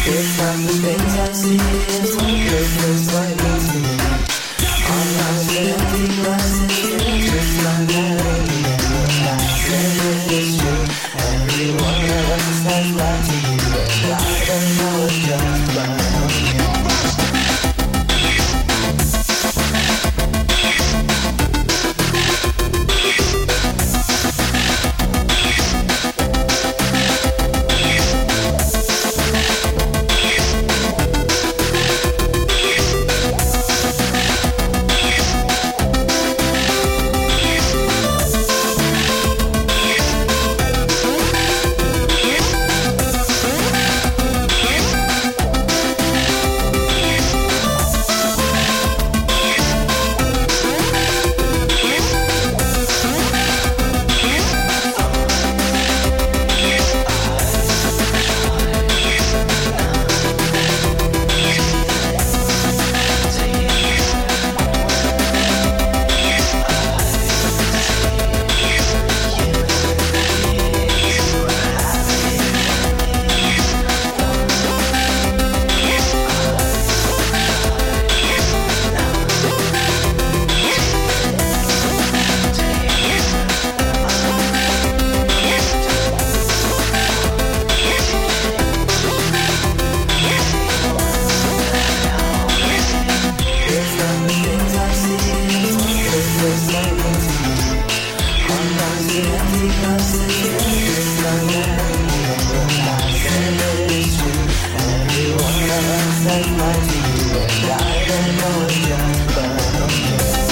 from the things I see, it's purpose like me. All lies and empty glasses, just like that. It's true, every one of us has lied to you, and I don't know it's just but like my view, and I don't know it's just but okay.